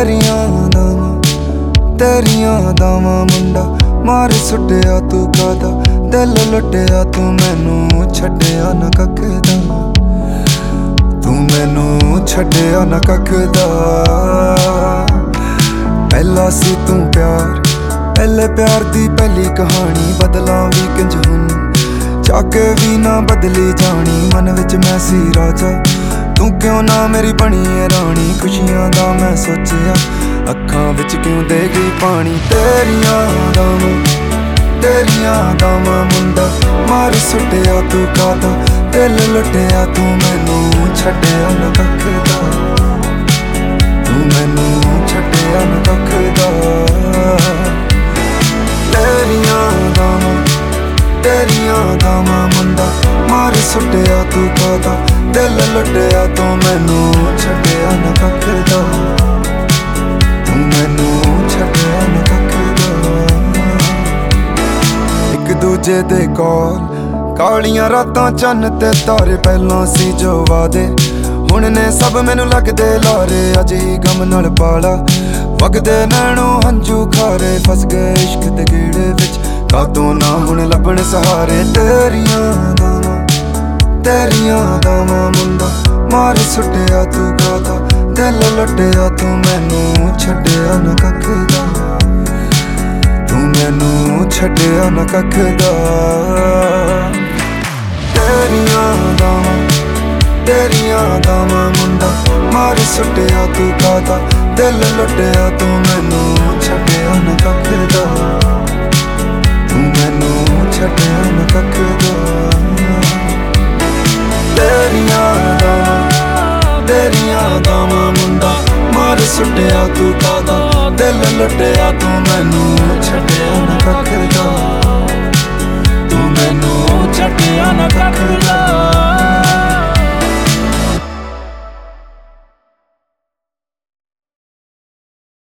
तेरियां दावां मुंडा मार सुटिया तू कादा दिल लुटिया तू मैनू छड्डिया ना कखदा तू मैनू छड्डिया ना कखदा पहला सी तू प्यार पहले प्यार दी पहली कहानी बदलां भी किंज हुन चाके भी ना बदली जानी मन विच मैं सी राजा तू क्यों ना मेरी बनी है रानी खुशियां दा मैं सोचिया अखां विच क्यों दे गई पानी तेरियां दावां मुंडा मार सुटिया तू कादा दिल लुटिया तू मैनू छड्डिया ना कखदा तू मैनू छड्डिया ना कखदा तेरियां दावां मुंडा मार सुटिया तू कादा दिल लुटिया तू मैनू छड्डिया ना कखदा तू मैनू छड्डिया ना कखदा एक दूजे दे कोल कालियां रातां चन्न ते तारे पहलां सी जो वादे हुण ने सब मैनू लगदे लारे अज ही गम नाल पाला वगदे नैणों हंझू खारे फस गए इश्क दे गेड़े विच कातों ना हुण लभण सहारे तेरियां दावां मुंडा मार सुटिया तू कादा दिल लुटिया तू मैनू छड्डिया ना कखदा तू मैनू छड्डिया ना कखदा तेरियां दावां मुंडा मार सुटिया तू कादा दिल लुटिया तू मैनू छड्डिया ना कखदा तू मैनू छड्डिया ना कखदा तेरियां दावां मुंडा मार सुटिया तू कादा दिल लुटिया तू मैनू छड्डिया ना कखदा तू मैनू छड्डिया ना कखदा।